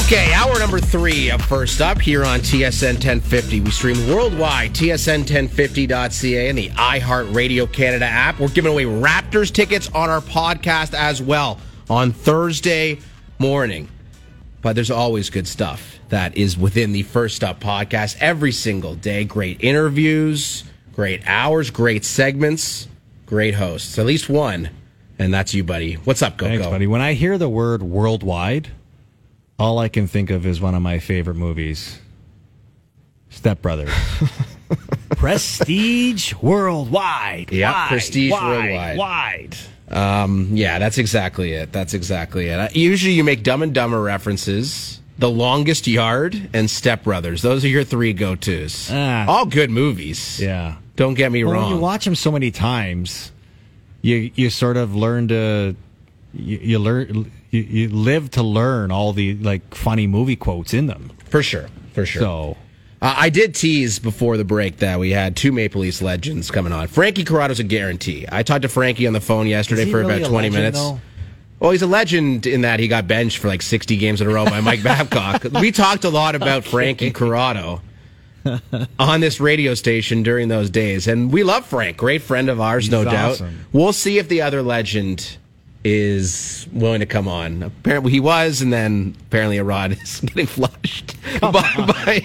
Okay, hour number 3 of First Up here on TSN 1050. We stream worldwide, tsn1050.ca and the iHeartRadio Canada app. We're giving away Raptors tickets on our podcast as well on Thursday morning. But there's always good stuff that is within the First Up podcast every single day. Great interviews, great hours, great segments, great hosts. At least one, and that's you, buddy. What's up, Coco? Thanks, buddy. When I hear the word worldwide, all I can think of is one of my favorite movies, Step Brothers. Prestige Worldwide. Yeah, Prestige Worldwide. Wide. Yeah, that's exactly it. Usually you make Dumb and Dumber references, The Longest Yard, and Step Brothers. Those are your 3 go-tos. All good movies. Yeah. Don't get me wrong. When you watch them so many times, you sort of learn to... You live to learn all the funny movie quotes in them. For sure. So I did tease before the break that we had 2 Maple Leafs legends coming on. Frankie Corrado's a guarantee. I talked to Frankie on the phone yesterday for really about 20 minutes. Though? Well, he's a legend in that he got benched for 60 games in a row by Mike Babcock. We talked a lot about Frankie Corrado on this radio station during those days, and we love Frank. Great friend of ours, no doubt. Awesome. We'll see if the other legend is willing to come on. Apparently he was, and then apparently a rod is getting flushed by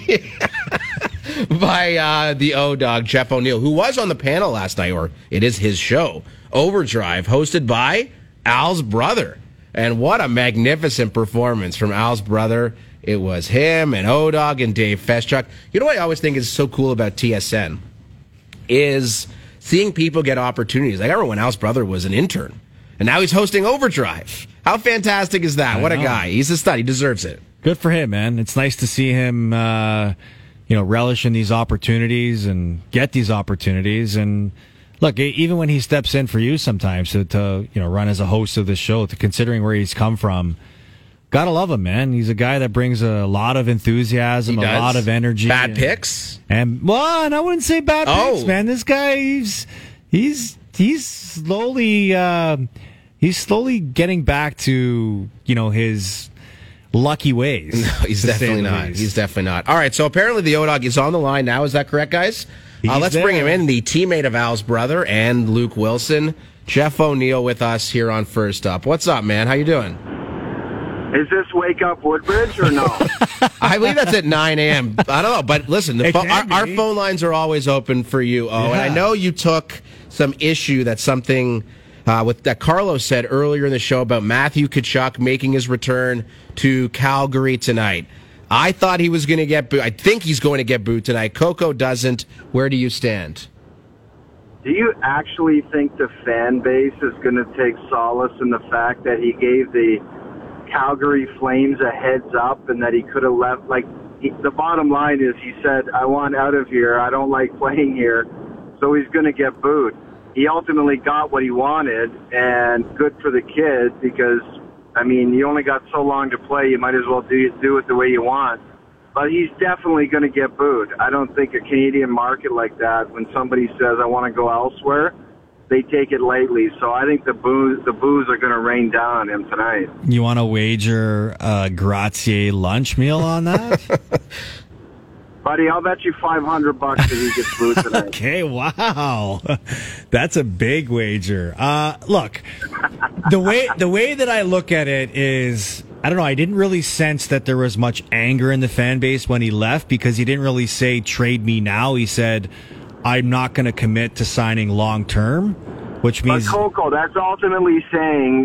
the O-Dog, Jeff O'Neill, who was on the panel last night, or it is his show, Overdrive, hosted by Al's brother. And what a magnificent performance from Al's brother. It was him and O-Dog and Dave Feschuk. You know what I always think is so cool about TSN is seeing people get opportunities. I remember when Al's brother was an intern. And now he's hosting Overdrive. How fantastic is that? What a guy. He's a stud. He deserves it. Good for him, man. It's nice to see him, relish in these opportunities and get these opportunities. And look, even when he steps in for you sometimes to run as a host of the show, considering where he's come from, gotta love him, man. He's a guy that brings a lot of enthusiasm, a lot of energy. Bad picks? And I wouldn't say bad picks, man. This guy, he's slowly... He's slowly getting back to, his lucky ways. No, he's definitely not. He's definitely not. All right, so apparently the O-Dog is on the line now. Is that correct, guys? Let's bring him in, the teammate of Al's brother and Luke Wilson, Jeff O'Neill with us here on First Up. What's up, man? How you doing? Is this Wake Up Woodbridge or no? I believe that's at 9 a.m. I don't know, but listen, our phone lines are always open for you, and I know you took some issue that something... with that Carlos said earlier in the show about Matthew Tkachuk making his return to Calgary tonight. I thought he was going to get booed. I think he's going to get booed tonight. Coco doesn't. Where do you stand? Do you actually think the fan base is going to take solace in the fact that he gave the Calgary Flames a heads up and that he could have left? The bottom line is he said, I want out of here. I don't like playing here. So he's going to get booed. He ultimately got what he wanted, and good for the kid because, you only got so long to play. You might as well do it the way you want. But he's definitely going to get booed. I don't think a Canadian market like that, when somebody says, I want to go elsewhere, they take it lightly. So I think the boos are going to rain down on him tonight. You want to wager a grazie lunch meal on that? Buddy, I'll bet you $500 that he gets booed tonight. Okay, wow. That's a big wager. Look, the way that I look at it is, I don't know, I didn't really sense that there was much anger in the fan base when he left because he didn't really say, trade me now. He said, I'm not going to commit to signing long term, which means... But Coco, that's ultimately saying,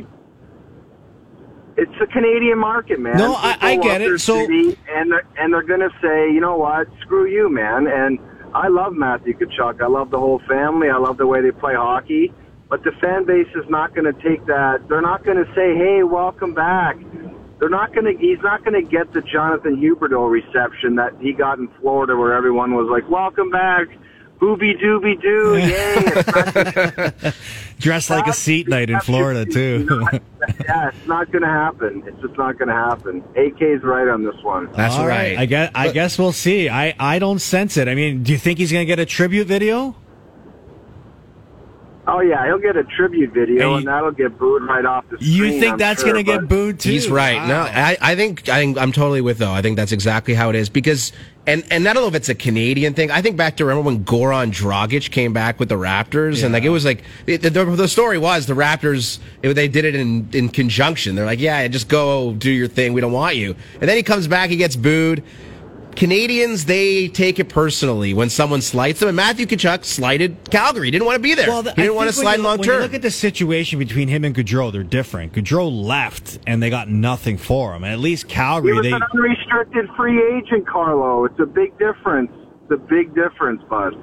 it's a Canadian market, man. No, I get it. So, and they're going to say, you know what, screw you, man. And I love Matthew Tkachuk. I love the whole family. I love the way they play hockey. But the fan base is not going to take that. They're not going to say, hey, welcome back. He's not going to get the Jonathan Huberdeau reception that he got in Florida where everyone was like, welcome back. Booby dooby doo, yay. Dressed like a seat night in Florida, too. It's not going to happen. It's just not going to happen. AK's right on this one. That's right. I guess we'll see. I don't sense it. Do you think he's going to get a tribute video? Oh, yeah, he'll get a tribute video, and that'll get booed right off the screen. You think that's going to get booed, too? He's right. Wow. No, I think I'm totally with, though. I think that's exactly how it is. Because, and I don't know if it's a Canadian thing. I think back to, remember when Goran Dragic came back with the Raptors? Yeah. And, it was the story was the Raptors, they did it in conjunction. They're like, yeah, just go do your thing. We don't want you. And then he comes back, he gets booed. Canadians, they take it personally when someone slights them. And Matthew Tkachuk slighted Calgary. He didn't want to be there. He didn't want to slide long term. When you look at the situation between him and Gaudreau, they're different. Gaudreau left, and they got nothing for him. And at least Calgary, he was an unrestricted free agent, Carlo. It's a big difference. It's a big difference, bud.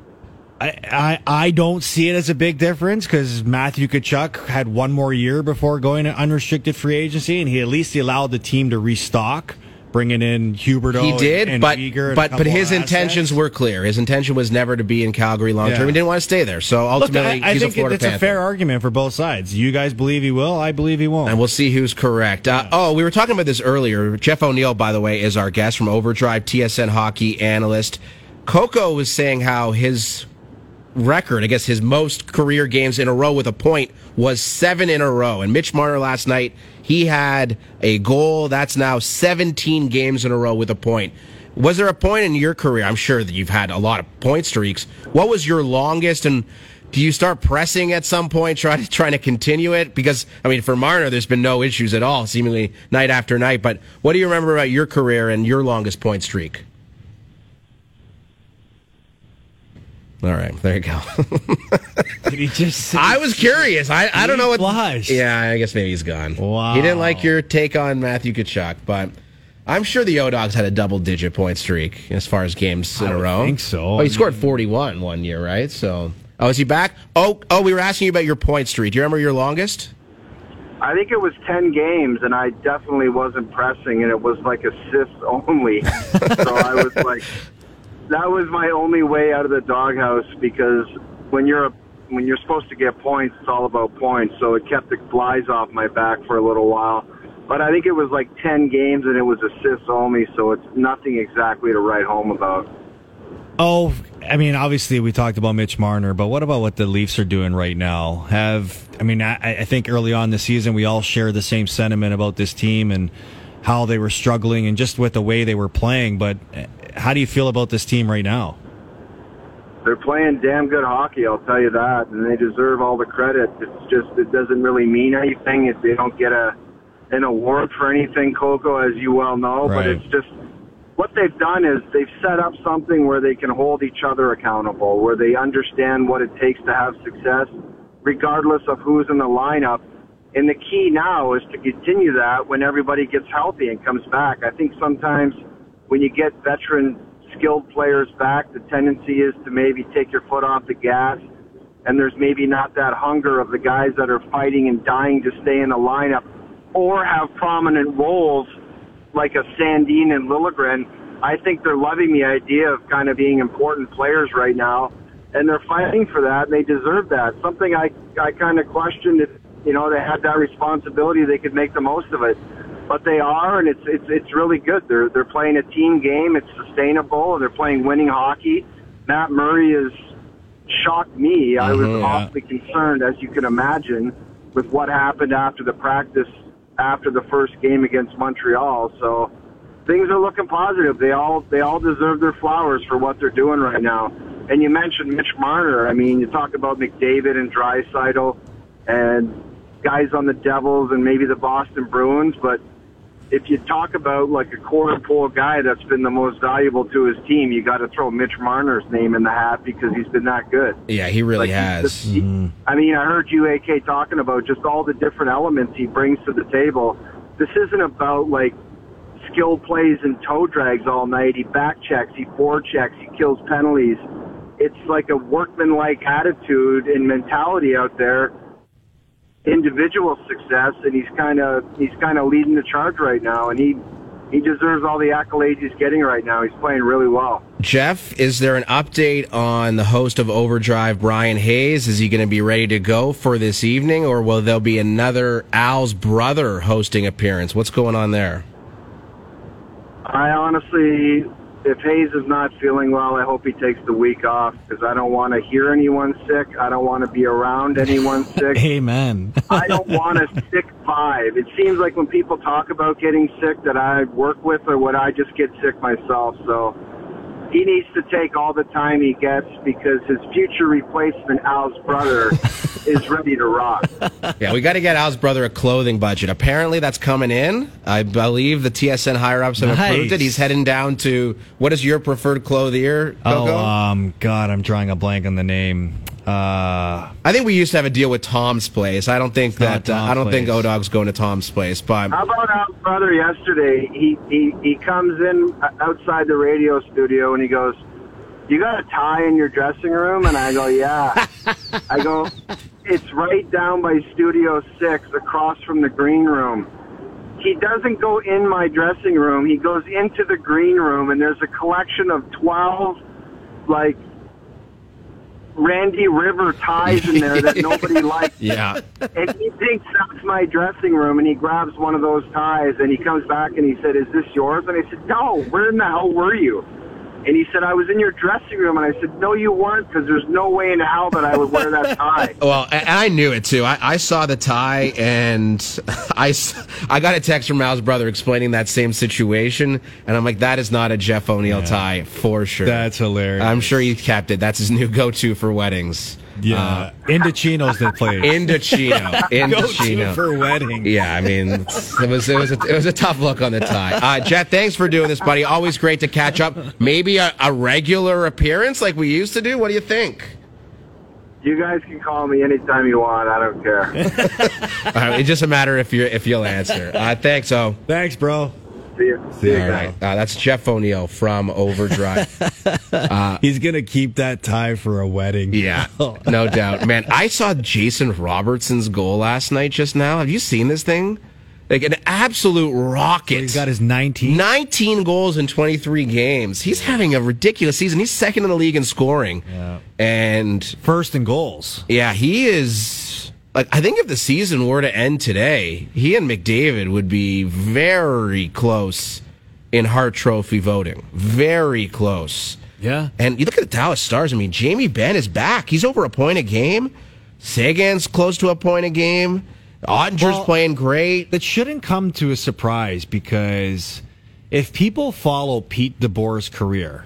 I don't see it as a big difference because Matthew Tkachuk had one more year before going to unrestricted free agency, and he allowed the team to restock, bringing in Huberdeau. He did, and but Uyghur but his intentions were clear. His intention was never to be in Calgary long term. He didn't want to stay there. So ultimately, I he's think a Florida it's Panther. a fair argument for both sides. You guys believe he will. I believe he won't. And we'll see who's correct. We were talking about this earlier. Jeff O'Neill, by the way, is our guest from Overdrive, TSN hockey analyst. Coco was saying how his record, I guess his most career games in a row with a point, was 7 in a row. And Mitch Marner last night, he had a goal. That's now 17 games in a row with a point. Was there a point in your career? I'm sure that you've had a lot of point streaks. What was your longest, and do you start pressing at some point, trying to continue it? Because, I mean, for Marner, there's been no issues at all, seemingly night after night. But what do you remember about your career and your longest point streak? All right, there you go. Did he just? I was curious. I don't know what. Blushed. Yeah, I guess maybe he's gone. Wow. He didn't like your take on Matthew Tkachuk, but I'm sure the O-Dogs had a double-digit point streak as far as games in a row. I think so. Oh, he scored 41 one year, right? So, is he back? Oh, we were asking you about your point streak. Do you remember your longest? I think it was 10 games, and I definitely wasn't pressing, and it was like assists only. So I was like, that was my only way out of the doghouse, because when you're supposed to get points, it's all about points. So it kept the flies off my back for a little while. But I think it was like 10 games, and it was assists only, so it's nothing exactly to write home about. Oh, I mean, obviously we talked about Mitch Marner, but what about what the Leafs are doing right now? I think early on this season we all share the same sentiment about this team and how they were struggling and just with the way they were playing, but how do you feel about this team right now? They're playing damn good hockey, I'll tell you that, and they deserve all the credit. It's just, it doesn't really mean anything if they don't get an award for anything, Coco, as you well know. Right. But it's just, what they've done is they've set up something where they can hold each other accountable, where they understand what it takes to have success, regardless of who's in the lineup. And the key now is to continue that when everybody gets healthy and comes back. I think sometimes when you get veteran, skilled players back, the tendency is to maybe take your foot off the gas, and there's maybe not that hunger of the guys that are fighting and dying to stay in the lineup or have prominent roles like a Sandin and Liljegren. I think they're loving the idea of kind of being important players right now, and they're fighting for that, and they deserve that. Something I kind of questioned if, they had that responsibility, they could make the most of it. But they are, and it's really good. They're playing a team game. It's sustainable, and they're playing winning hockey. Matt Murray has shocked me. I was awfully concerned, as you can imagine, with what happened after the practice after the first game against Montreal. So things are looking positive. They all deserve their flowers for what they're doing right now. And you mentioned Mitch Marner. I mean, you talk about McDavid and Draisaitl and guys on the Devils and maybe the Boston Bruins, but if you talk about like a quarter pole guy that's been the most valuable to his team, you got to throw Mitch Marner's name in the hat because he's been that good. Yeah, he really has. I mean, I heard you, AK, talking about just all the different elements he brings to the table. This isn't about like skill plays and toe drags all night. He back checks, he forechecks, he kills penalties. It's like a workman-like attitude and mentality out there. Individual success, and he's kind of leading the charge right now, and he deserves all the accolades he's getting right now. He's playing really well. Jeff, is there an update on the host of Overdrive, Brian Hayes? Is he going to be ready to go for this evening, or will there be another Al's brother hosting appearance? What's going on there? I honestly if Hayes is not feeling well, I hope he takes the week off because I don't want to hear anyone sick. I don't want to be around anyone sick. Amen. I don't want a sick vibe. It seems like when people talk about getting sick that I work with or what, I just get sick myself. So he needs to take all the time he gets because his future replacement, Al's brother, is ready to rock. Yeah, we got to get Al's brother a clothing budget. Apparently that's coming in. I believe the TSN higher-ups have approved it. He's heading down to, what is your preferred clothier, Coco? God, I'm drawing a blank on the name. I think we used to have a deal with Tom's Place. I don't think think O-Dog's going to Tom's Place. But how about Al's brother yesterday? He comes in outside the radio studio and he goes, "You got a tie in your dressing room?" And I go, "Yeah." I go, "It's right down by Studio 6 across from the green room." He doesn't go in my dressing room. He goes into the green room and there's a collection of 12 like Randy River ties in there that nobody likes. Yeah. And he thinks that's my dressing room, and he grabs one of those ties, and he comes back and he said, "Is this yours?" And I said, "No, where in the hell were you?" And he said, "I was in your dressing room." And I said, "No, you weren't, because there's no way in hell that I would wear that tie." Well, and I knew it, too. I saw the tie, and I got a text from Al's brother explaining that same situation, and I'm like, that is not a Jeff O'Neill tie, for sure. That's hilarious. I'm sure he kept it. That's his new go-to for weddings. Yeah. Indochinos that played. Indochino. For wedding. Yeah, I mean, it was a tough look on the tie. Jet, thanks for doing this, buddy. Always great to catch up. Maybe a regular appearance like we used to do. What do you think? You guys can call me anytime you want. I don't care. All right, it's just a matter if you'll answer. Thanks, O. Thanks, bro. See you. All right. That's Jeff O'Neill from Overdrive. He's going to keep that tie for a wedding. Yeah, no doubt. Man, I saw Jason Robertson's goal last night just now. Have you seen this thing? Like an absolute rocket. So he's got his 19 goals in 23 games. He's having a ridiculous season. He's second in the league in scoring. Yeah. And first in goals. Yeah, he is... Like, I think if the season were to end today, he and McDavid would be very close in Hart Trophy voting. Very close. Yeah. And you look at the Dallas Stars, I mean, Jamie Benn is back. He's over a point a game. Sagan's close to a point a game. Ottinger's playing great. That shouldn't come to a surprise because if people follow Pete DeBoer's career,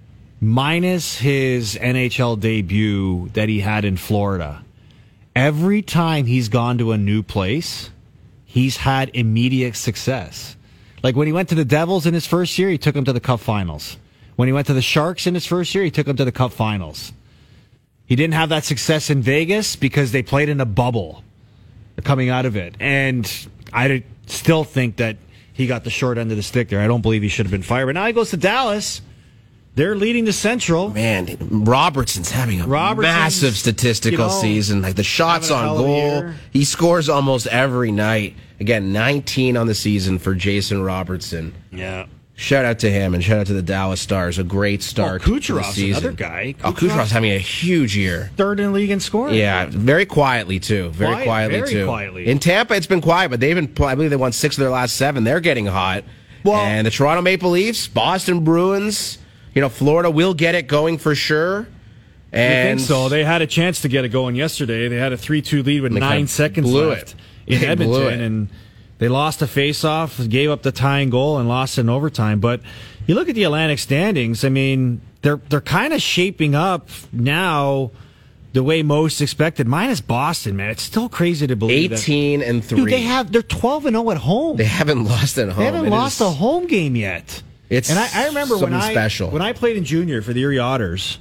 minus his NHL debut that he had in Florida, every time he's gone to a new place, he's had immediate success. Like when he went to the Devils in his first year, he took them to the Cup Finals. When he went to the Sharks in his first year, he took them to the Cup Finals. He didn't have that success in Vegas because they played in a bubble coming out of it. And I still think that he got the short end of the stick there. I don't believe he should have been fired. But now he goes to Dallas. They're leading the Central. Man, Robertson's having a massive statistical season. Like the shots on goal, he scores almost every night. Again, 19 on the season for Jason Robertson. Yeah. Shout out to him and shout out to the Dallas Stars. A great start to the season. Another guy. Kucherov's having a huge year. Third in the league in scoring. Yeah, very quietly too. Very quietly. In Tampa, it's been quiet, but I believe they won 6 of their last 7. They're getting hot. Well, and the Toronto Maple Leafs, Boston Bruins. Florida will get it going for sure. And I think so. They had a chance to get it going yesterday. They had a 3-2 lead with 9 seconds left in Edmonton, and they lost a face-off, gave up the tying goal, and lost in overtime. But you look at the Atlantic standings. I mean, they're kind of shaping up now the way most expected. Minus Boston, man, it's still crazy to believe. 18-3. Dude, they're 12-0 at home. They haven't lost at home. They haven't lost a home game yet. I remember when I played in junior for the Erie Otters,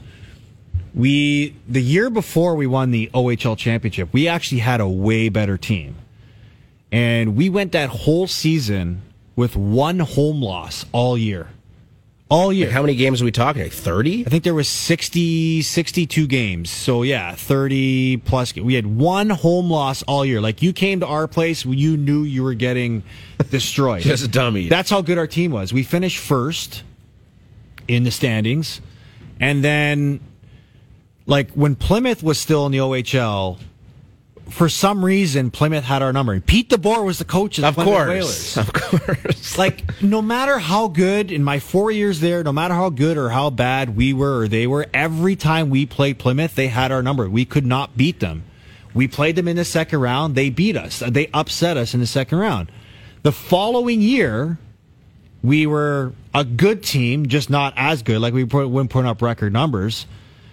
the year before we won the OHL championship, we actually had a way better team. And we went that whole season with 1 home loss all year. All year. Like how many games are we talking? Like 30? I think there was 62 games. So yeah, 30 plus. We had 1 home loss all year. Like you came to our place, you knew you were getting destroyed. Just a dummy. That's how good our team was. We finished first in the standings. And then, like when Plymouth was still in the OHL, for some reason, Plymouth had our number. Pete DeBoer was the coach of the Plymouth Whalers. Of course. Like, no matter how good, in my 4 years there, no matter how good or how bad we were or they were, every time we played Plymouth, they had our number. We could not beat them. We played them in the second round. They beat us. They upset us in the second round. The following year, we were a good team, just not as good. Like, we wouldn't put up record numbers.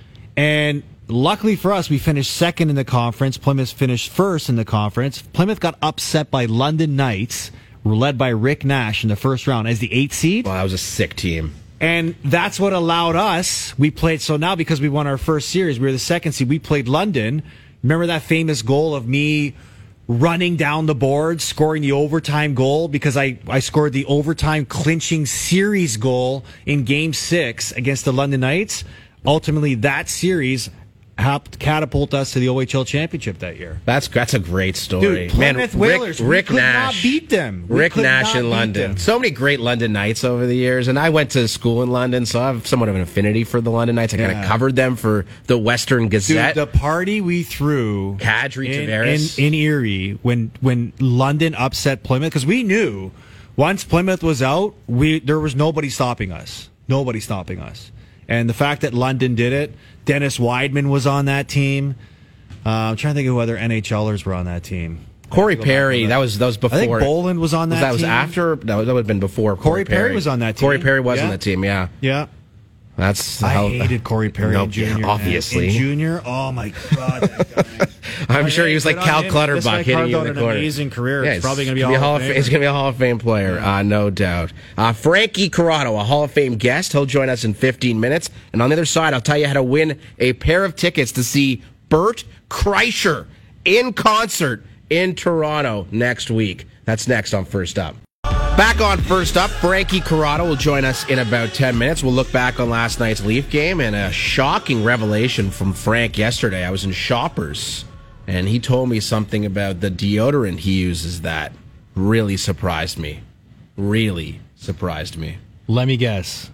And luckily for us, we finished second in the conference. Plymouth finished first in the conference. Plymouth got upset by London Knights, led by Rick Nash in the first round as the 8th seed. Well, that was a sick team. And that's what allowed us. We played, so now because we won our first series, we were the second seed. We played London. Remember that famous goal of me running down the board, scoring the overtime goal because I scored the overtime clinching series goal in Game 6 against the London Knights. Ultimately, that series helped catapult us to the OHL championship that year. That's a great story. Dude, Plymouth Whalers, Rick we could Nash, not beat them. Rick Nash in London. So many great London Knights over the years. And I went to school in London, so I have somewhat of an affinity for the London Knights. I kind of covered them for the Western Gazette. Dude, the party we threw Kadri Tavares in Erie when London upset Plymouth, because we knew once Plymouth was out, there was nobody stopping us. Nobody stopping us. And the fact that London did it, Dennis Weidman was on that team. I'm trying to think of who other NHLers were on that team. Corey Perry, that was before. I think Boland was on that team. That was after? No, that would have been before Corey Perry was on that team. Corey Perry was on that team, yeah. Yeah. That's I hated Corey Perry in junior. Obviously. In junior? Oh, my God. That guy. I'm sure he was like Cal Clutterbuck hitting you in the corner. An amazing career. Yeah, it's probably going to be a Hall of Fame. He's going to be a Hall of Fame player, no doubt. Frankie Corrado, a Hall of Fame guest. He'll join us in 15 minutes. And on the other side, I'll tell you how to win a pair of tickets to see Bert Kreischer in concert in Toronto next week. That's next on First Up. Back on First Up, Frankie Corrado will join us in about 10 minutes. We'll look back on last night's Leaf game and a shocking revelation from Frank yesterday. I was in Shoppers, and he told me something about the deodorant he uses that really surprised me. Really surprised me. Let me guess.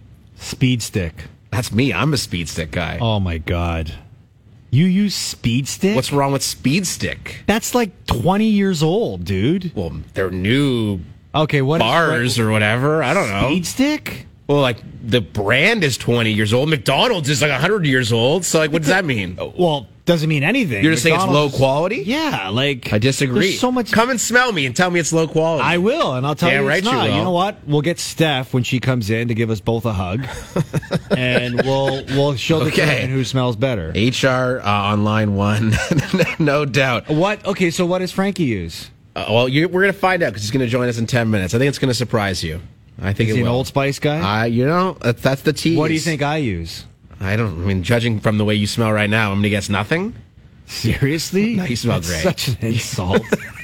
Speed Stick. That's me. I'm a Speed Stick guy. Oh, my God. You use Speed Stick? What's wrong with Speed Stick? That's like 20 years old, dude. Well, they're new... Okay, what bars or whatever. I don't know. Speed Stick? Well, like the brand is 20 years old. McDonald's is like 100 years old. So, like, what does that mean? Well, doesn't mean anything. You're just saying it's low quality? Yeah, like I disagree. There's so much. Come and smell me and tell me it's low quality. I will, and I'll tell you it's not. You know what? We'll get Steph when she comes in to give us both a hug, and she'll determine who smells better. HR on line one, no doubt. What? Okay, so what does Frankie use? Well, we're going to find out because he's going to join us in 10 minutes. I think it's going to surprise you. I think Is he an Old Spice guy? That's the tease. What do you think I use? Judging from the way you smell right now, I'm going to guess nothing. Seriously? No, you smell great. Such an insult.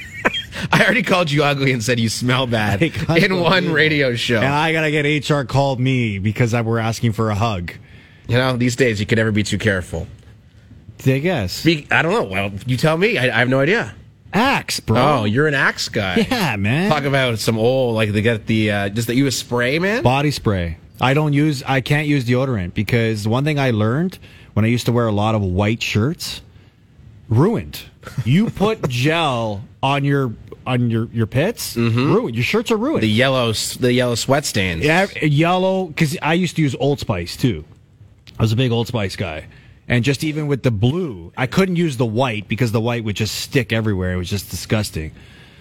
I already called you ugly and said you smell bad in one radio show. And I got to get HR called me because we're asking for a hug. These days you could never be too careful. I guess. I don't know. Well, you tell me. I have no idea. Axe, bro. Oh, you're an Axe guy. Yeah, man. Talk about some old, like they got the just that you a spray, man. Body spray. I can't use deodorant because one thing I learned when I used to wear a lot of white shirts, ruined. You put gel on your pits, ruined. Your shirts are ruined. The yellow sweat stains. Yeah, yellow. Because I used to use Old Spice too. I was a big Old Spice guy. And just even with the blue, I couldn't use the white because the white would just stick everywhere. It was just disgusting.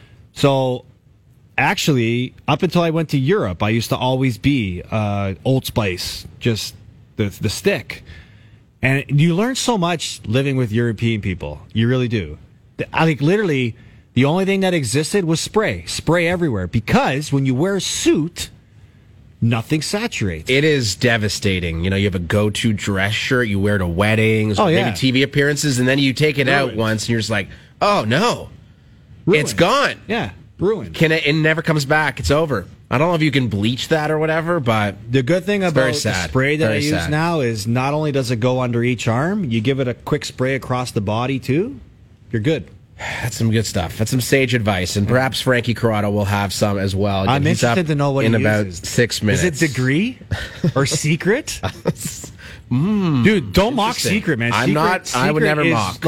So, actually, up until I went to Europe, I used to always be Old Spice, just the stick. And you learn so much living with European people. You really do. Literally, the only thing that existed was spray. Spray everywhere. Because when you wear a suit... nothing saturates. It is devastating. You have a go-to dress shirt you wear to weddings, maybe TV appearances, and then you take it out once, and you're just like, oh, no. Ruined. It's gone. Yeah, ruined. It never comes back. It's over. I don't know if you can bleach that or whatever, but the good thing about the spray that I use now is not only does it go under each arm, you give it a quick spray across the body, too. You're good. That's some good stuff. That's some sage advice, and perhaps Frankie Corrado will have some as well. I'm interested to know what he uses. In about 6 minutes. Is it Degree or Secret? Dude, don't mock Secret, man. I would never mock. Like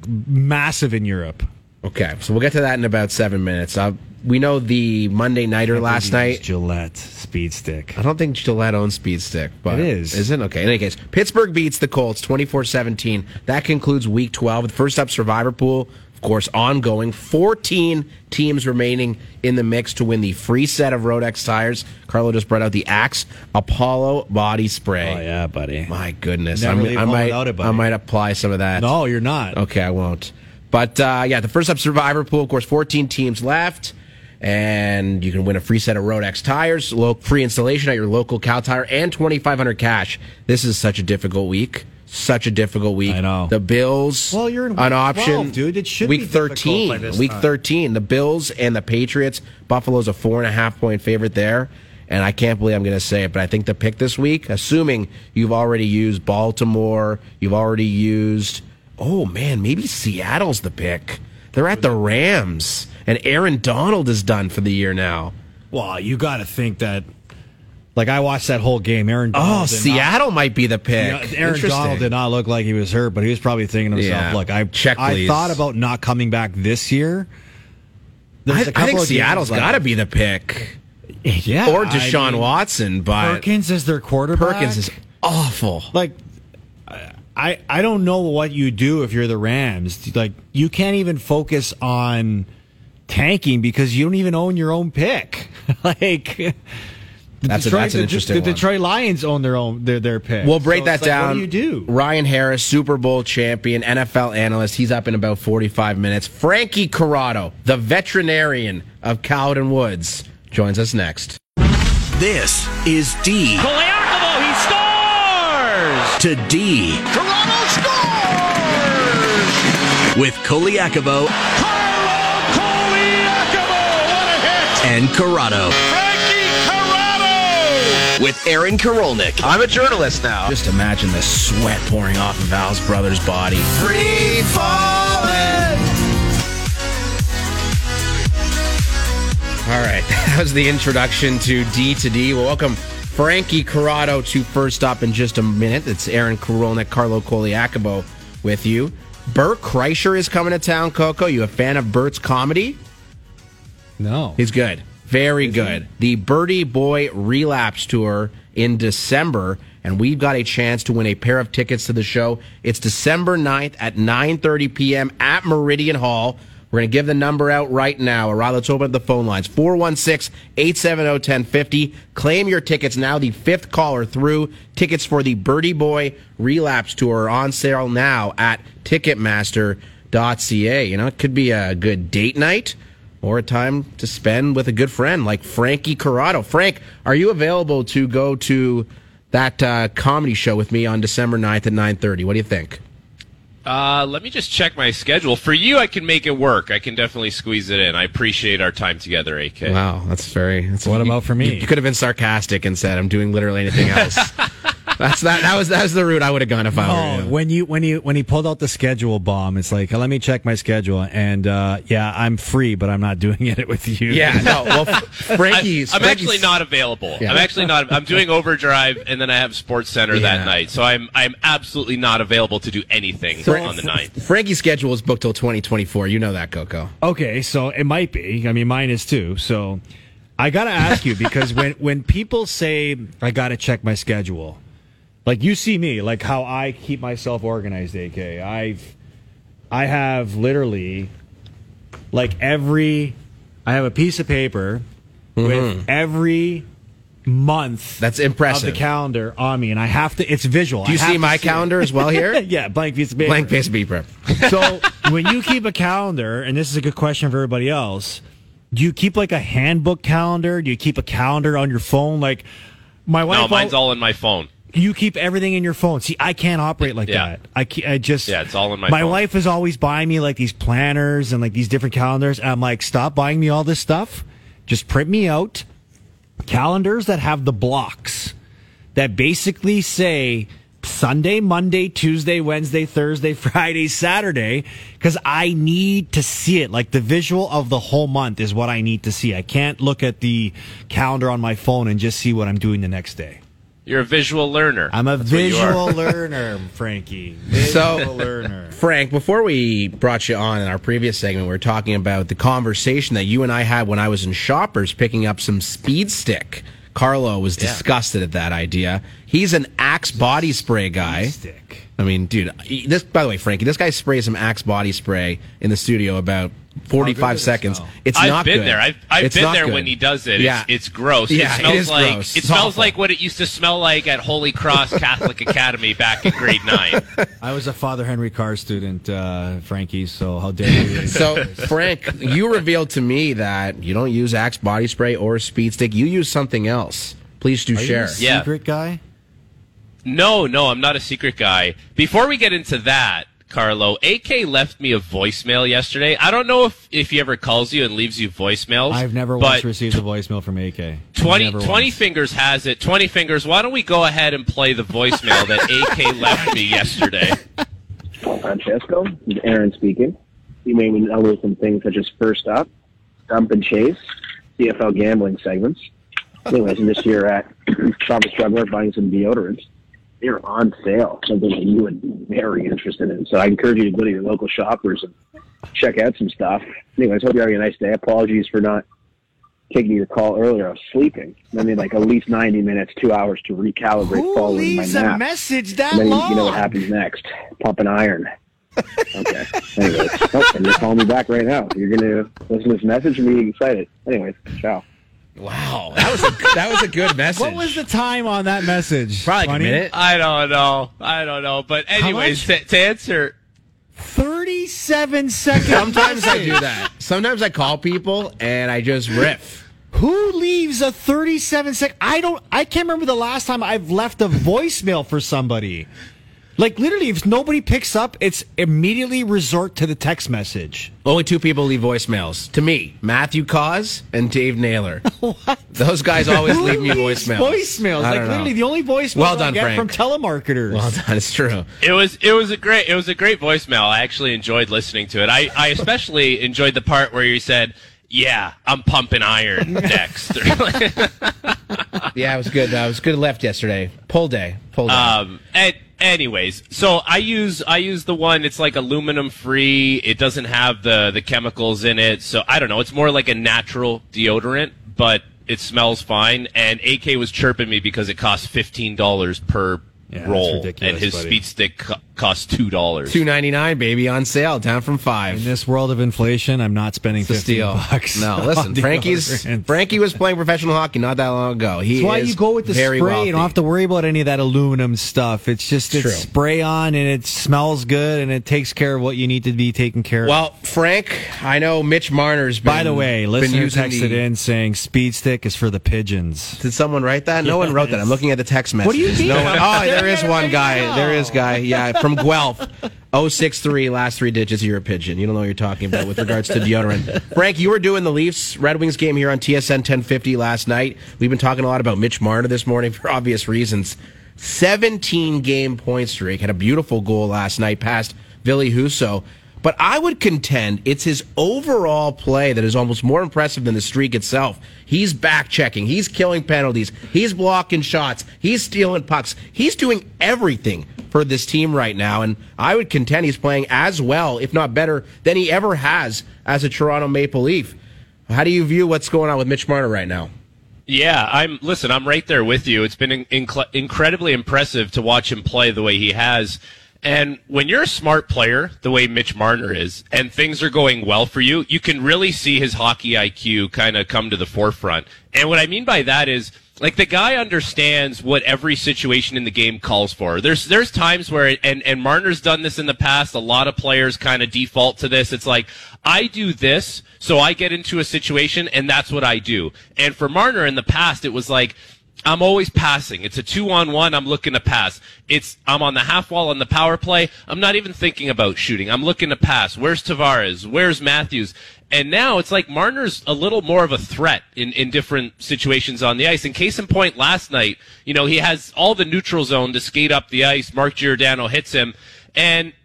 massive in Europe. Okay, so we'll get to that in about 7 minutes. We know the Monday Nighter last night. Gillette Speed Stick. I don't think Gillette owns Speed Stick, but it is. Isn't? Okay, in any case, Pittsburgh beats the Colts 24-17. That concludes Week 12. The first up Survivor Pool, of course, ongoing. 14 teams remaining in the mix to win the free set of Rodex tires. Carlo just brought out the Axe Apollo body spray. Oh, yeah, buddy. My goodness. I might apply some of that. No, you're not. Okay, I won't. But, the first up Survivor Pool, of course, 14 teams left. And you can win a free set of Rodex tires, free installation at your local Cal Tire, and $2,500 cash. This is such a difficult week. Such a difficult week. I know. The Bills, well, you're in an option. 12, dude. It should week be 13. By this week time. 13. The Bills and the Patriots. Buffalo's a 4.5-point favorite there. And I can't believe I'm going to say it, but I think the pick this week, assuming you've already used Baltimore, you've already used, maybe Seattle's the pick. They're at the Rams. And Aaron Donald is done for the year now. Well, you got to think that. Like, I watched that whole game. Aaron Donald. Seattle might be the pick. Aaron Donald did not look like he was hurt, but he was probably thinking to himself, look, I thought about not coming back this year. I think Seattle's got to be the pick. Yeah. Or Deshaun Watson, but Perkins is their quarterback. Perkins is awful. Like, I don't know what you do if you're the Rams. Like, you can't even focus on tanking because you don't even own your own pick. Like, that's an interesting one. The Detroit Lions own their pick. We'll break that down. What do you do? Ryan Harris, Super Bowl champion, NFL analyst. He's up in about 45 minutes. Frankie Corrado, the veterinarian of Cowden Woods, joins us next. This is D. Koliakovo, he scores! To D. Corrado scores! With Koliakovo. What a hit! And Corrado. Frankie Corrado! With Aaron Karolnik. I'm a journalist now. Just imagine the sweat pouring off of Al's brother's body. Free falling! All right, that was the introduction to D to D. Well, welcome Frankie Corrado to First Up in just a minute. It's Aaron Karolnik, Carlo Koliakovo with you. Bert Kreischer is coming to town, Coco. You a fan of Bert's comedy? No. He's good. Very good. The Birdie Boy Relapse Tour in December, and we've got a chance to win a pair of tickets to the show. It's December 9th at 9:30 p.m. at Meridian Hall. We're going to give the number out right now. All right, let's open up the phone lines. 416-870-1050. Claim your tickets now. The fifth caller through. Tickets for the Birdie Boy Relapse Tour are on sale now at Ticketmaster.ca. You know, it could be a good date night or a time to spend with a good friend like Frankie Corrado. Frank, are you available to go to that comedy show with me on December 9th at 9:30? What do you think? Let me just check my schedule. For you, I can make it work. I can definitely squeeze it in. I appreciate our time together, AK. Wow, what about for me? You could have been sarcastic and said, I'm doing literally anything else. That was the route I would have gone if I were you. When he pulled out the schedule bomb, it's like, let me check my schedule, and I'm free, but I'm not doing it with you. Yeah, no. Well, Frankie's actually not available. Yeah. I'm actually not. I'm doing Overdrive, and then I have Sports Center that night, so I'm absolutely not available to do anything on the 9th. Frankie's schedule is booked till 2024. You know that, Coco. Okay, so it might be. I mean, mine is too. So I got to ask you, because when people say I got to check my schedule. Like, you see me, like how I keep myself organized, AK. I have literally, like, I have a piece of paper with every month that's impressive of the calendar on me, and I have to, it's visual. Do you see my calendar as well here? Yeah, blank piece of paper. Blank piece of paper. So, when you keep a calendar, and this is a good question for everybody else, do you keep, like, a handbook calendar? Do you keep a calendar on your phone? Like, my wife... No, mine's all in my phone. You keep everything in your phone. See, I can't operate like that. I just... Yeah, it's all in my phone. My phone. wife is always buying me, like, these planners and, like, these different calendars. And I'm like, stop buying me all this stuff. Just print me out calendars that have the blocks that basically say Sunday, Monday, Tuesday, Wednesday, Thursday, Friday, Saturday, because I need to see it. Like, the visual of the whole month is what I need to see. I can't look at the calendar on my phone and just see what I'm doing the next day. You're a visual learner. I'm a visual learner, Frankie. Visual learner. Frank, before we brought you on in our previous segment, we were talking about the conversation that you and I had when I was in Shoppers picking up some Speed Stick. Carlo was disgusted at that idea. He's an Axe body spray guy. Stick. I mean, dude, by the way, Frankie, this guy sprays some Axe body spray in the studio about 45 seconds. It's not good. I've been there when he does it. Yeah. It's gross. Yeah, it smells it is like gross. It smells like what it used to smell like at Holy Cross Catholic Academy back in grade 9. I was a Father Henry Carr student, Frankie, so how dare you? So, Frank, you revealed to me that you don't use Axe body spray or Speed Stick. You use something else. Please do share. You a secret guy? No, I'm not a secret guy. Before we get into that, Carlo, AK left me a voicemail yesterday. I don't know if he ever calls you and leaves you voicemails. I've never once received a voicemail from AK. 20 Fingers has it. 20 Fingers, why don't we go ahead and play the voicemail that AK left me yesterday? Francesco, this is Aaron speaking. You may know some things such as First Up, Dump and Chase, CFL gambling segments. Anyways, and this year at Shoppers Drug Mart buying some deodorants. They're on sale, something that you would be very interested in. So I encourage you to go to your local Shoppers and check out some stuff. Anyways, hope you're having a nice day. Apologies for not taking your call earlier. I was sleeping. I need like at least 90 minutes, 2 hours to recalibrate following my nap. Who leaves a message that and then long? You know what happens next. Pump an iron. Okay. Anyways, and you're calling me back right now. You're going to listen to this message and be excited. Anyways, ciao. Wow, that was a good message. What was the time on that message? Probably like a minute. I don't know. But anyways, to answer... 37 seconds. Sometimes I do that. Sometimes I call people and I just riff. Who leaves a 37-second? I can't remember the last time I've left a voicemail for somebody. Like, literally, if nobody picks up, it's immediately resort to the text message. Only 2 people leave voicemails. To me, Matthew Cause and Dave Naylor. What? Those guys always leave me voicemails. Voicemails. Like, literally, the only voicemail I get from telemarketers. Well done, it's true. It was a great voicemail. I actually enjoyed listening to it. I especially enjoyed the part where you said, "Yeah, I'm pumping iron next." Yeah, it was good. It was good left yesterday. Pull day. Anyways, so I use the one. It's like aluminum free. It doesn't have the chemicals in it. So I don't know. It's more like a natural deodorant, but it smells fine. And AK was chirping me because it costs $15 per roll, and his Speed Stick costs $2. $2.99, baby, on sale, down from $5. In this world of inflation, I'm not spending $15. No, listen, Frankie was playing professional hockey not that long ago. That's why you go with the spray. Wealthy. You don't have to worry about any of that aluminum stuff. It's just it's spray on, and it smells good, and it takes care of what you need to be taken care of. Well, Frank, I know Mitch Marner's been... By the way, listener texted in saying Speed Stick is for the pigeons. Did someone write that? No one wrote that. I'm looking at the text message. What do you mean? There is one guy. There is guy. Yeah, from Guelph. 063, last 3 digits of your pigeon. You don't know what you're talking about with regards to deodorant. Frank, you were doing the Leafs Red Wings game here on TSN 1050 last night. We've been talking a lot about Mitch Marner this morning for obvious reasons. 17-game point streak. Had a beautiful goal last night past Ville Husso. But I would contend it's his overall play that is almost more impressive than the streak itself. He's back-checking. He's killing penalties. He's blocking shots. He's stealing pucks. He's doing everything for this team right now, and I would contend he's playing as well, if not better, than he ever has as a Toronto Maple Leaf. How do you view what's going on with Mitch Marner right now? Yeah, I'm right there with you. It's been incredibly impressive to watch him play the way he has. And when you're a smart player, the way Mitch Marner is, and things are going well for you, you can really see his hockey IQ kind of come to the forefront. And what I mean by that is, like, the guy understands what every situation in the game calls for. There's times where, and Marner's done this in the past, a lot of players kind of default to this. It's like, I do this, so I get into a situation, and that's what I do. And for Marner in the past, it was like, I'm always passing. It's a 2-on-1. I'm looking to pass. I'm on the half wall on the power play. I'm not even thinking about shooting. I'm looking to pass. Where's Tavares? Where's Matthews? And now it's like Marner's a little more of a threat in different situations on the ice. And case in point, last night, he has all the neutral zone to skate up the ice. Mark Giordano hits him. And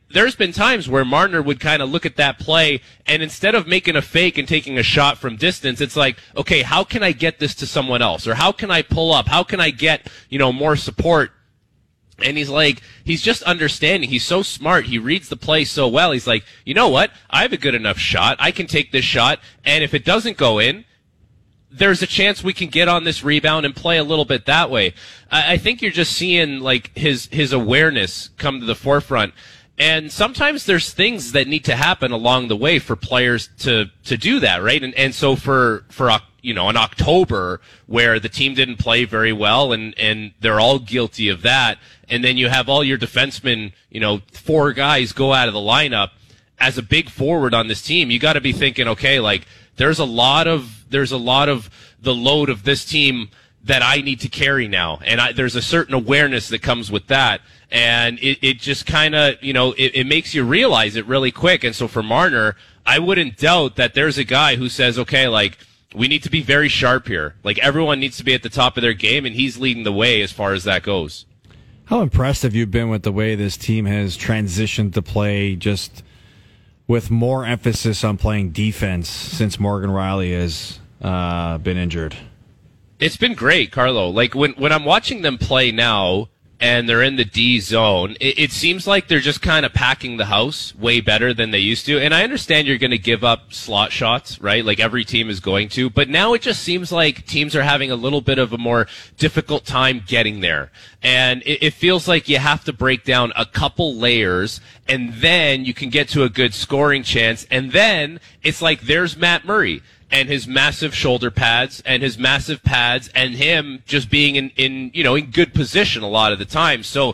there's been times where Marner would kind of look at that play, and instead of making a fake and taking a shot from distance, it's like, okay, how can I get this to someone else? Or how can I pull up? How can I get, more support? And he's just understanding. He's so smart. He reads the play so well. He's like, you know what? I have a good enough shot. I can take this shot. And if it doesn't go in, there's a chance we can get on this rebound and play a little bit that way. I think you're just seeing his awareness come to the forefront. And sometimes there's things that need to happen along the way for players to do that, right? And so for in October where the team didn't play very well and they're all guilty of that, and then you have all your defensemen, 4 guys go out of the lineup as a big forward on this team, you got to be thinking, okay, there's a lot of the load of this team that I need to carry now, and there's a certain awareness that comes with that. And it just kind of, it makes you realize it really quick. And so for Marner, I wouldn't doubt that there's a guy who says, okay, we need to be very sharp here. Everyone needs to be at the top of their game, and he's leading the way as far as that goes. How impressed have you been with the way this team has transitioned to play just with more emphasis on playing defense since Morgan Rielly has been injured? It's been great, Carlo. When I'm watching them play now, and they're in the D zone, it seems like they're just kind of packing the house way better than they used to. And I understand you're going to give up slot shots, right? Every team is going to. But now it just seems like teams are having a little bit of a more difficult time getting there. And it feels like you have to break down a couple layers, and then you can get to a good scoring chance. And then it's like there's Matt Murray and his massive shoulder pads and his massive pads and him just being in good position a lot of the time. So,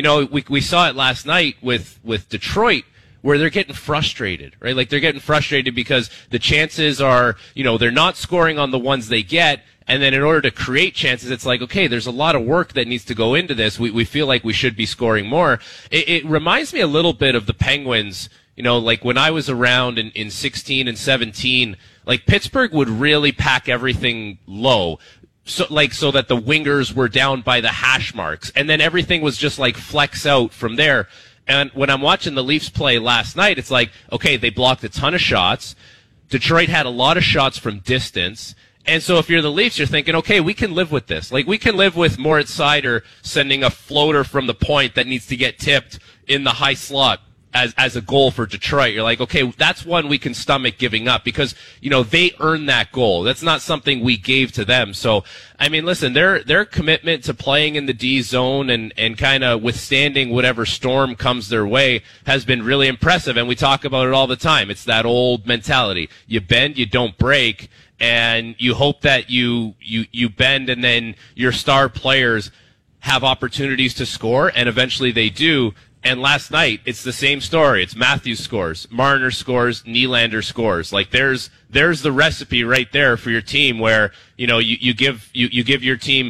we saw it last night with Detroit where they're getting frustrated, right? They're getting frustrated because the chances are, they're not scoring on the ones they get. And then in order to create chances, it's like, okay, there's a lot of work that needs to go into this. We feel like we should be scoring more. It reminds me a little bit of the Penguins, when I was around in 16 and 17, Pittsburgh would really pack everything low. So that the wingers were down by the hash marks, and then everything was just flex out from there. And when I'm watching the Leafs play last night, it's like, okay, they blocked a ton of shots. Detroit had a lot of shots from distance. And so if you're the Leafs, you're thinking, okay, we can live with this. We can live with Moritz Seider sending a floater from the point that needs to get tipped in the high slot as a goal for Detroit. You're like, okay, that's one we can stomach giving up because, they earned that goal. That's not something we gave to them. So, listen, their commitment to playing in the D zone and kind of withstanding whatever storm comes their way has been really impressive. And we talk about it all the time. It's that old mentality. You bend, you don't break, and you hope that you bend and then your star players have opportunities to score, and eventually they do. And last night, it's the same story. It's Matthews scores, Marner scores, Nylander scores. There's the recipe right there for your team where, you give your team,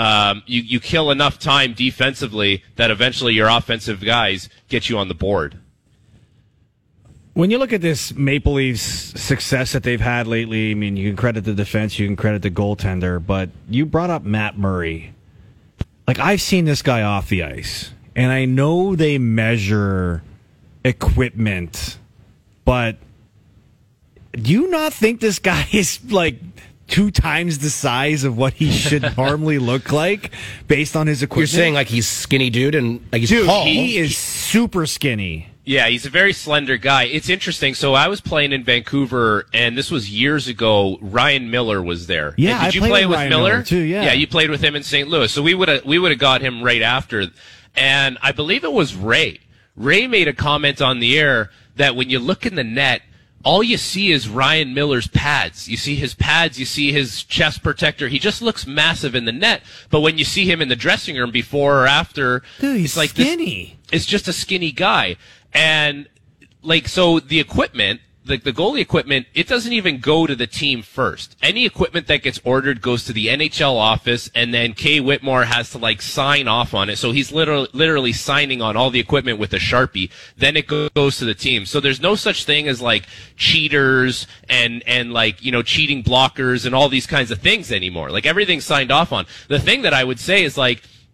you kill enough time defensively that eventually your offensive guys get you on the board. When you look at this Maple Leafs success that they've had lately, you can credit the defense, you can credit the goaltender, but you brought up Matt Murray. I've seen this guy off the ice. And I know they measure equipment, but do you not think this guy is 2 times the size of what he should normally look like based on his equipment? You're saying he's skinny dude and he's tall. He is super skinny. Yeah, he's a very slender guy. It's interesting. So I was playing in Vancouver, and this was years ago. Ryan Miller was there. Yeah, did you play with Ryan Miller too? Yeah, you played with him in St. Louis. So we would have got him right after. And I believe it was Ray. Ray made a comment on the air that when you look in the net, all you see is Ryan Miller's pads. You see his pads, you see his chest protector. He just looks massive in the net. But when you see him in the dressing room before or after, dude, he's it's skinny. It's just a skinny guy. And so the equipment, the goalie equipment, it doesn't even go to the team first. Any equipment that gets ordered goes to the NHL office, and then Kay Whitmore has to sign off on it. So he's literally signing on all the equipment with a Sharpie. Then it goes to the team. So there's no such thing as cheaters and cheating blockers and all these kinds of things anymore. Everything's signed off on. The thing that I would say is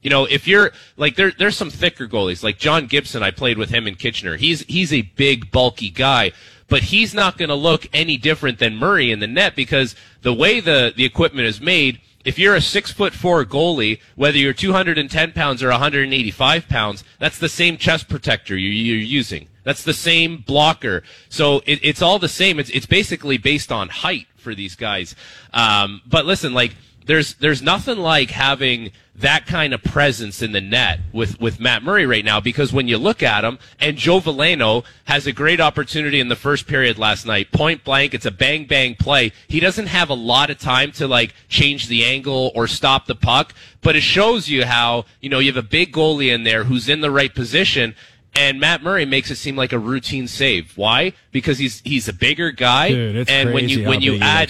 If you're like there's some thicker goalies like John Gibson. I played with him in Kitchener. He's a big, bulky guy, but he's not going to look any different than Murray in the net because the way the equipment is made. If you're a 6'4" goalie, whether you're 210 pounds or 185 pounds, that's the same chest protector you're using. That's the same blocker. So it's all the same. It's basically based on height for these guys. But listen, like there's nothing like having that kind of presence in the net with Matt Murray right now, because when you look at him, and Joe Veleno has a great opportunity in the first period last night, point blank, it's a bang bang play. He doesn't have a lot of time to like change the angle or stop the puck, but it shows you how, you have a big goalie in there who's in the right position. And Matt Murray makes it seem like a routine save. Why? Because he's a bigger guy. Dude, it's and crazy when you add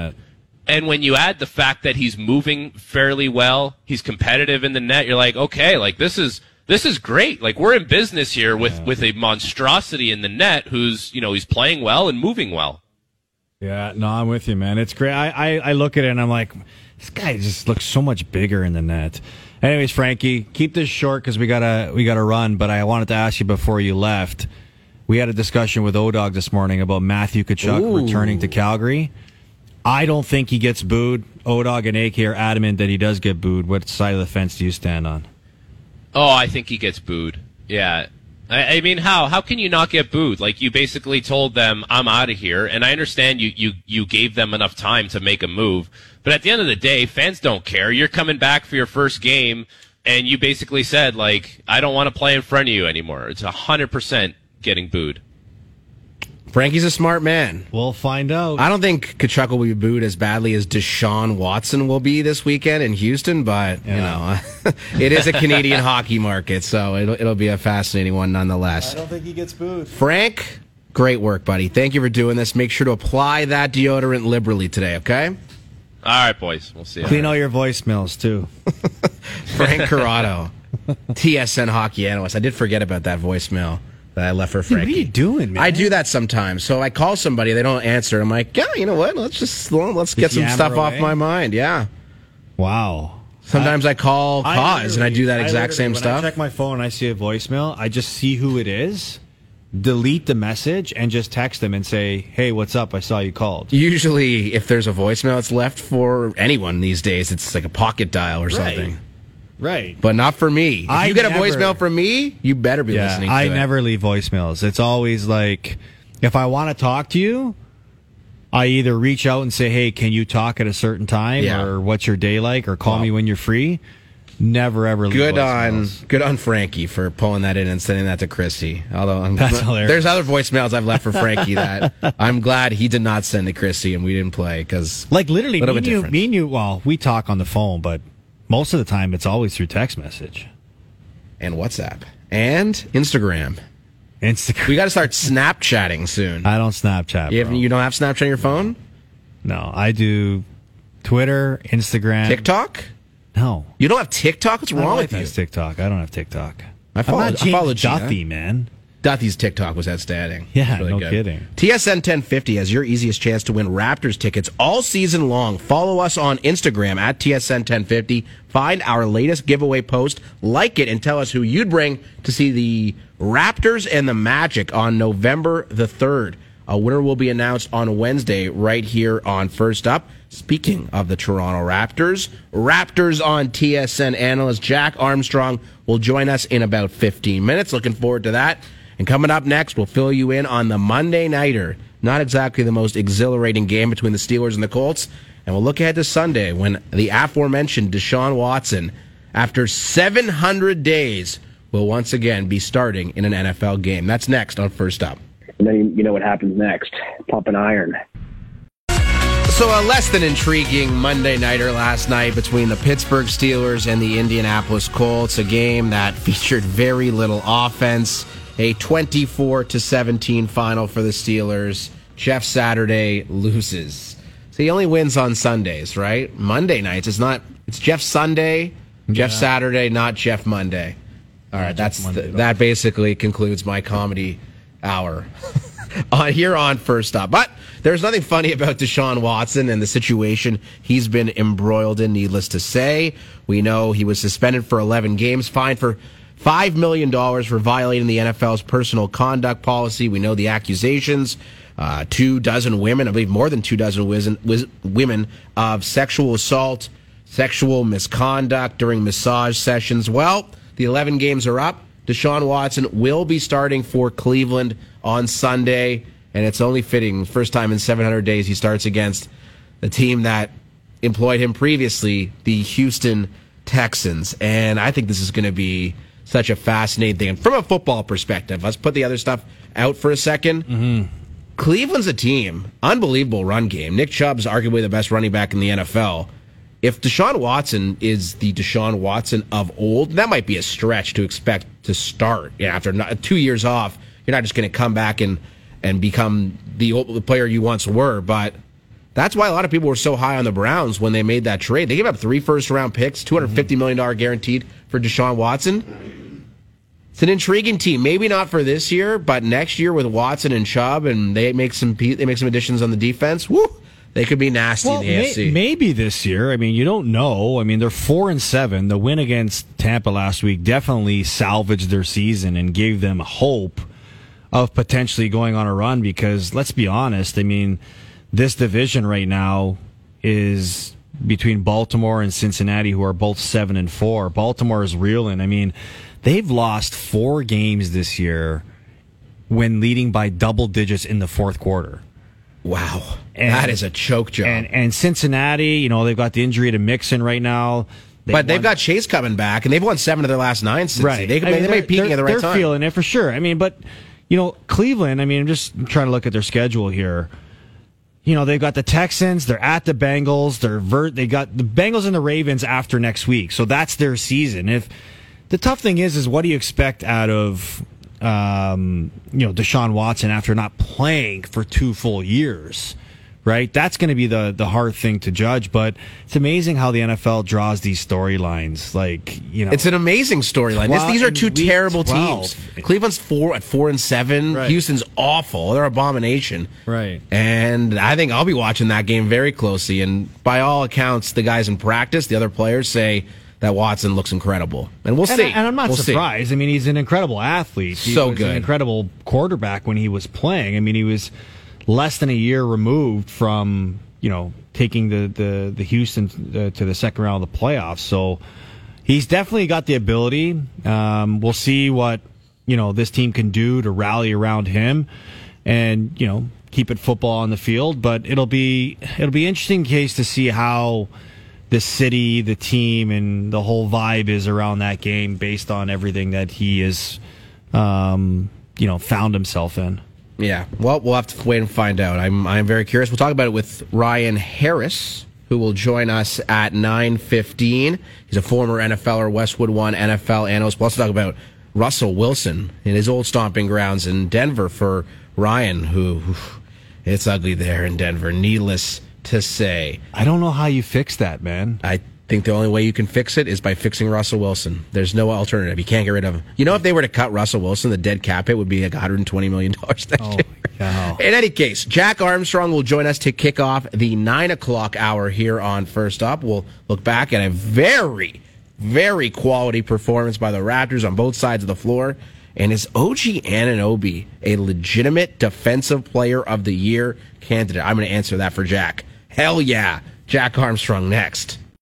and when you add the fact that he's moving fairly well, he's competitive in the net, you're like, okay, like this is great. Like we're in business here with a monstrosity in the net who's, he's playing well and moving well. Yeah, no, I'm with you, man. It's great. I look at it and I'm like, this guy just looks so much bigger in the net. Anyways, Frankie, keep this short because we gotta run. But I wanted to ask you before you left. We had a discussion with O-Dog this morning about Matthew Tkachuk returning to Calgary. I don't think he gets booed. O-Dog and AK are adamant that he does get booed. What side of the fence do you stand on? Oh, I think he gets booed. Yeah. I mean, how can you not get booed? Like, you basically told them, I'm out of here, and I understand you gave them enough time to make a move, but at the end of the day, fans don't care. You're coming back for your first game, and you basically said, like, I don't want to play in front of you anymore. It's 100% getting booed. Frankie's a smart man. We'll find out. I don't think Tkachuk will be booed as badly as Deshaun Watson will be this weekend in Houston, but it is a Canadian hockey market, so it'll be a fascinating one nonetheless. I don't think he gets booed. Frank, great work, buddy. Thank you for doing this. Make sure to apply that deodorant liberally today, okay? All right, boys. We'll see you. Clean all your voicemails, too. Frank Corrado, TSN hockey analyst. I did forget about that voicemail that I left for Frankie. What are you doing, man? I do that sometimes. So I call somebody, they don't answer. I'm like, yeah, you know what? Let's get some stuff off my mind. Yeah. Wow. Sometimes I call Cause and I do that exact same stuff. When I check my phone and I see a voicemail, I just see who it is, delete the message, and just text them and say, hey, what's up? I saw you called. Usually, if there's a voicemail that's left for anyone these days, it's like a pocket dial or something. Right. But not for me. If you get a voicemail from me, you better be listening to it. I never leave voicemails. It's always like, if I want to talk to you, I either reach out and say, hey, can you talk at a certain time? Or what's your day like? Or call me when you're free. Never, ever leave voicemails. Good on Frankie for pulling that in and sending that to Christy. Although That's hilarious. There's other voicemails I've left for Frankie that I'm glad he did not send to Christy and we didn't play. Because like literally, me and you, well, we talk on the phone, but most of the time, it's always through text message. And WhatsApp. And Instagram. We got to start Snapchatting soon. I don't Snapchat, You don't have Snapchat on your phone? No, I do Twitter, Instagram. TikTok? No. You don't have TikTok? What's wrong with you? Has TikTok. I don't have TikTok. I follow Duffy, man. Duffy's TikTok was outstanding. Yeah, really no kidding. TSN 1050 has your easiest chance to win Raptors tickets all season long. Follow us on Instagram at TSN 1050. Find our latest giveaway post, like it, and tell us who you'd bring to see the Raptors and the Magic on November the 3rd. A winner will be announced on Wednesday right here on First Up. Speaking of the Toronto Raptors on TSN analyst Jack Armstrong will join us in about 15 minutes. Looking forward to that. And coming up next, we'll fill you in on the Monday Nighter. Not exactly the most exhilarating game between the Steelers and the Colts. And we'll look ahead to Sunday when the aforementioned Deshaun Watson, after 700 days, will once again be starting in an NFL game. That's next on First Up. And then you know what happens next. Pump and iron. So a less than intriguing Monday Nighter last night between the Pittsburgh Steelers and the Indianapolis Colts, a game that featured very little offense. A 24-17 final for the Steelers. Jeff Saturday loses. So he only wins on Sundays, right? Monday nights. It's Jeff Sunday, Jeff Saturday, not Jeff Monday. All right, that basically concludes my comedy hour. here on First Up. But there's nothing funny about Deshaun Watson and the situation he's been embroiled in, needless to say. We know he was suspended for 11 games, fined for $5 million for violating the NFL's personal conduct policy. We know the accusations. 24 women, I believe more than 24 women, of sexual assault, sexual misconduct during massage sessions. Well, the 11 games are up. Deshaun Watson will be starting for Cleveland on Sunday, and it's only fitting. First time in 700 days he starts against the team that employed him previously, the Houston Texans. And I think this is going to be such a fascinating thing. And from a football perspective, let's put the other stuff out for a second. Mm-hmm. Cleveland's a team, unbelievable run game. Nick Chubb's arguably the best running back in the NFL. If Deshaun Watson is the Deshaun Watson of old, that might be a stretch to expect to start after 2 years off. You're not just going to come back and become the player you once were. But that's why a lot of people were so high on the Browns when they made that trade. They gave up 3 first-round picks, $250 million guaranteed for Deshaun Watson. It's an intriguing team. Maybe not for this year, but next year with Watson and Chubb, and they make some additions on the defense. Woo! They could be nasty in the AFC. Maybe this year. I mean, you don't know. I mean, they're 4-7. The win against Tampa last week definitely salvaged their season and gave them hope of potentially going on a run because, let's be honest, I mean, this division right now is between Baltimore and Cincinnati, who are both 7-4. Baltimore is reeling. I mean, they've lost 4 games this year when leading by double digits in the fourth quarter. Wow. That is a choke job. And Cincinnati, they've got the injury to Mixon right now. They've got Chase coming back, and they've won 7 of their last 9 since. Right. They may be peaking at the right time. They're feeling it for sure. I mean, but, Cleveland, I mean, I'm just trying to look at their schedule here. They've got the Texans, they're at the Bengals, they got the Bengals and the Ravens after next week. So that's their season. If the tough thing is what do you expect out of Deshaun Watson after not playing for 2 full years, right? That's going to be the hard thing to judge, but it's amazing how the NFL draws these storylines. It's an amazing storyline. These are 2 terrible 12. Teams. Cleveland's 4-7. Right. Houston's awful. They're an abomination. Right. And I think I'll be watching that game very closely. And by all accounts, the guys in practice, the other players say that Watson looks incredible. And we'll see. And I'm not surprised. I mean, he's an incredible athlete. He was good. An incredible quarterback when he was playing. I mean, he was less than a year removed from, taking the Houston to the second round of the playoffs. So he's definitely got the ability. We'll see what, this team can do to rally around him and, keep it football on the field. But it'll be interesting case to see how the city, the team, and the whole vibe is around that game based on everything that he has, found himself in. Yeah, well, we'll have to wait and find out. I'm very curious. We'll talk about it with Ryan Harris, who will join us at 9:15. He's a former NFLer, Westwood One NFL analyst. We'll also talk about Russell Wilson in his old stomping grounds in Denver for Ryan, who it's ugly there in Denver, needless to say. I don't know how you fix that, man. I think the only way you can fix it is by fixing Russell Wilson. There's no alternative. You can't get rid of him. If they were to cut Russell Wilson, the dead cap hit would be like $120 million next year. Wow. In any case, Jack Armstrong will join us to kick off the 9 o'clock hour here on First Up. We'll look back at a very, very quality performance by the Raptors on both sides of the floor. And is OG Anunoby a legitimate Defensive Player of the Year candidate? I'm going to answer that for Jack. Hell yeah. Jack Armstrong next.